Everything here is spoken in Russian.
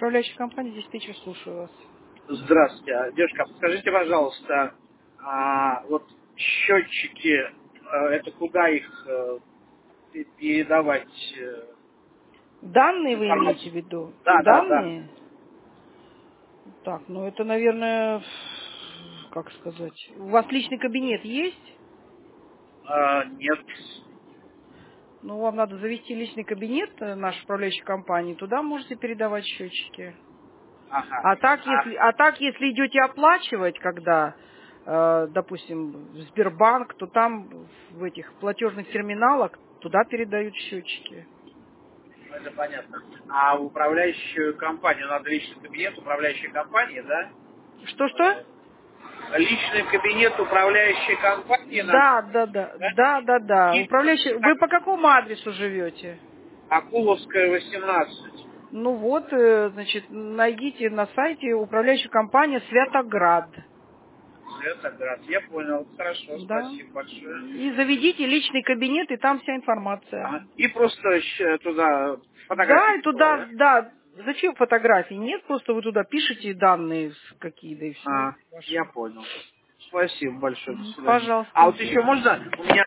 Управляющая компания 10 тысяч, слушаю вас. Здравствуйте. Девушка, скажите, пожалуйста, вот счетчики, это куда их передавать Данные вы имеете в информацию? виду? Да. Данные? Так, ну это, наверное, как сказать. У вас личный кабинет есть? Нет. Ну, вам надо завести личный кабинет нашей управляющей компании, туда можете передавать счетчики. Ага. А так, если идете оплачивать, когда, допустим, в Сбербанк, то там в этих платежных терминалах туда передают счетчики. Ну, это понятно. А в управляющую компанию надо личный кабинет управляющей компании, да? Что-что? Личный кабинет управляющей компании надо, да? Да. И Управляющий. Вы так, по какому адресу живете? Акуловская, 18. Ну вот, значит, найдите на сайте управляющая компания Святоград. Светоград. Я понял. Хорошо, Да. спасибо большое. И заведите личный кабинет, и там вся информация. Ага. И просто туда фотографии Да, и присылаю, туда, да? да. Зачем фотографии? Нет, просто вы туда пишете данные какие-то, и все. Я понял. Спасибо большое, до свидания. А Пожалуйста. вот еще можно, у меня